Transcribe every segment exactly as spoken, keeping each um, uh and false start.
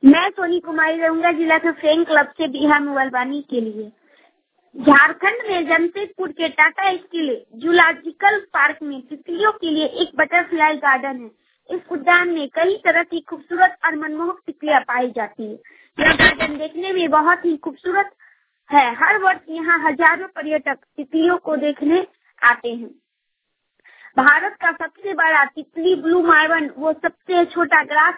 मैं सोनी कुमारी रहूंगा जिला से फ्रेंड क्लब से बिहार मोबाइल वाणी के लिए। झारखंड में जमशेदपुर के टाटा स्टील जूलॉजिकल पार्क में तितलियों के लिए एक बटरफ्लाई गार्डन है। इस उद्यान में कई तरह की खूबसूरत और मनमोहक तितलियां पाई जाती है। यह गार्डन देखने में बहुत ही खूबसूरत है। हर वर्ष यहाँ हजारों पर्यटक तितलियों को देखने आते हैं। भारत का सबसे बड़ा तितली ब्लू मार्बल वो सबसे छोटा ग्रास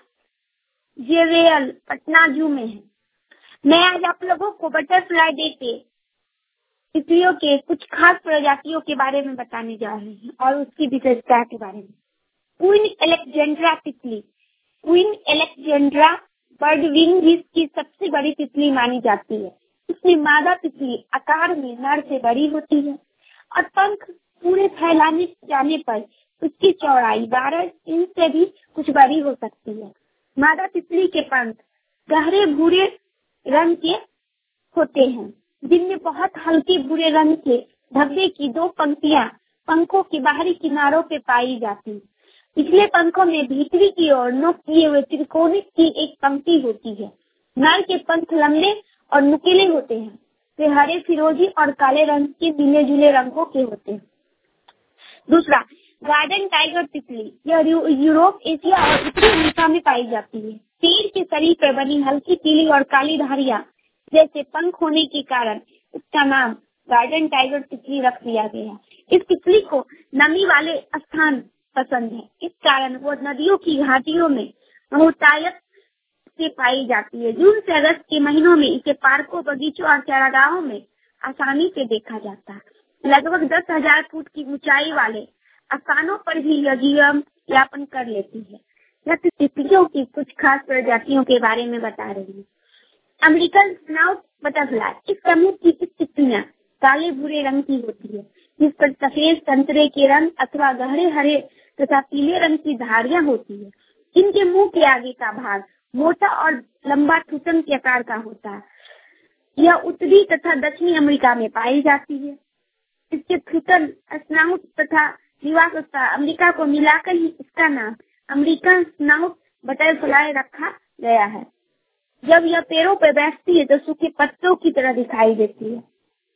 जेवेयल पटना जू में है। मैं आज आप लोगों को बटरफ्लाई डे के तितलियों के कुछ खास प्रजातियों के बारे में बताने जा रहे हैं और उसकी विशेषता के बारे में। क्वीन एलेक्जेंड्रा तितली। क्वीन एलेक्जेंड्रा बर्ड विंग की सबसे बड़ी तितली मानी जाती है। इसमें मादा तितली आकार में नर से बड़ी होती है और पंख पूरे फैलाने जाने पर उसकी चौड़ाई बारह इंच से भी कुछ बड़ी हो सकती है। मादा तितली के पंख गहरे भूरे रंग के होते हैं, जिनमें बहुत हल्के भूरे रंग के धब्बे की दो पंक्तियां पंखों के बाहरी किनारों पे पाई जाती हैं। पिछले पंखों में भीतरी की ओर नोक किए हुए त्रिकोणी की एक पंक्ति होती है। नर के पंख लंबे और नुकीले होते हैं। वे हरे, फिरोजी और काले रंग के मिले जुले रंगों के होते हैं। दूसरा, गार्डन टाइगर तितली। यह यूरोप, एशिया और उत्तरी अमेरिका में पाई जाती है। पेड़ के शरीर पर बनी हल्की पीली और काली धारियां जैसे पंख होने के कारण इसका नाम गार्डन टाइगर तितली रख दिया गया है। इस तितली को नमी वाले स्थान पसंद है। इस कारण वो नदियों की घाटियों में बहुतायत से पाई जाती है। जून से अगस्त के महीनों में इसे पार्कों, बगीचों और चारागाहों में आसानी से देखा जाता है। लगभग दस हजार फुट की ऊंचाई वाले स्थानों पर भी यह जीवन यापन कर लेती है। यह तितलियों की कुछ खास प्रजातियों के बारे में बता रही है। American snout butterfly. इस समूह की तितलियां काले भूरे रंग की होती है, जिस पर सफेद, संतरे के रंग अथवा गहरे हरे तथा पीले रंग की धारियां होती है। इनके मुंह के आगे का भाग मोटा और लंबा ठूठन के आकार का होता है। यह उत्तरी तथा दक्षिणी अमेरिका में पाई जाती है। इसके ठूठन, स्नाउट तथा निवास स्थान अमेरिका को मिलाकर ही इसका नाम अमेरिकन स्नाउट बटरफ्लाई रखा गया है। जब यह पेड़ों पर बैठती है तो सूखे पत्तों की तरह दिखाई देती है।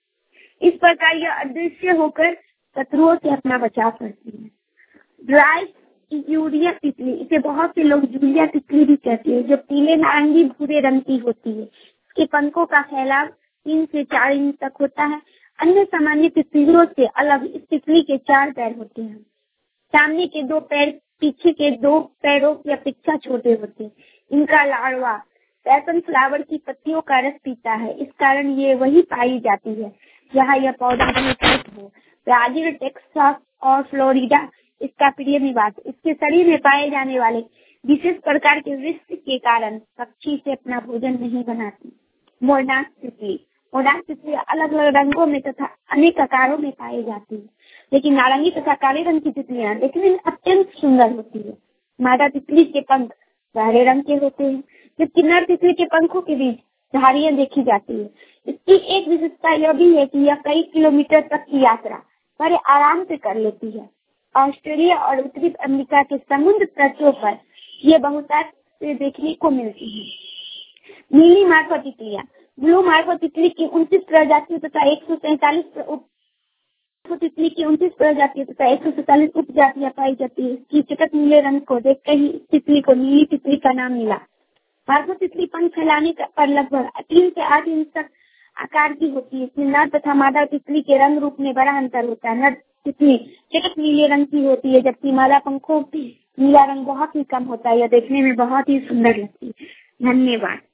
इस प्रकार यह अदृश्य होकर शत्रुओं से अपना बचाव करती है। ड्राई यूरिया तितली। इसे बहुत से लोग जूलिया तितली भी कहते हैं, जो पीले नारंगी भूरे रंग की होती है। इसके पंखों का फैलाव तीन से चार इंच तक होता है। अन्य सामान्य तितलियों से अलग इस तितली के चार पैर होते हैं। सामने के दो पैर पीछे के दो पैरों की अपेक्षा छोटे होते हैं। इनका लार्वा पैशन फ्लावर की पत्तियों का रस पीता है। इस कारण ये वही पाई जाती है जहाँ यह पौधा स्थित हो। ब्राजील, टेक्सास और फ्लोरिडा इसका प्रिय निवास। इसके शरीर में पाए जाने वाले विशेष प्रकार के विष के कारण पक्षी से अपना भोजन नहीं बनाती। मोरनाक तितली। मोरनाक तितली अलग अलग रंगों में तथा अनेक आकारों में पाई जाती है, लेकिन नारंगी तथा काले रंग की तितलियां देखने में अत्यंत सुंदर होती है। मादा तितली के पंख गहरे रंग के होते हैं, जबकि नर तितली के पंखों के बीच धारियां देखी जाती है। इसकी एक विशेषता यह भी है कि यह कई किलोमीटर तक की यात्रा बड़े आराम से कर लेती है। ऑस्ट्रेलिया और उत्तरी अमेरिका के समुद्र तटों पर यह बहुतायत से देखने को मिलती है। नीली मार्को तितलियां। ब्लू मार्को तितली की उनतीस प्रजातियों तथा एक सौ सैतालीस तितली की उनतीस प्रजातियों तथा एक सौ सैतालीस उप जातियां पाई जाती है। इसकी चटक नीले रंग को देखकर ही तितली को नीली तितली का नाम मिला। मार्को तितली पंख फैलाने पर लगभग तीन से आठ इंच तक आकार की होती है। इसमें नर तथा मादा तितली के रंग रूप में बड़ा अंतर होता है। नर तितली चटक नीले रंग की होती है, जबकि मादा पंखों नीला रंग बहुत ही कम होता है। यह देखने में बहुत ही सुंदर लगती है। धन्यवाद।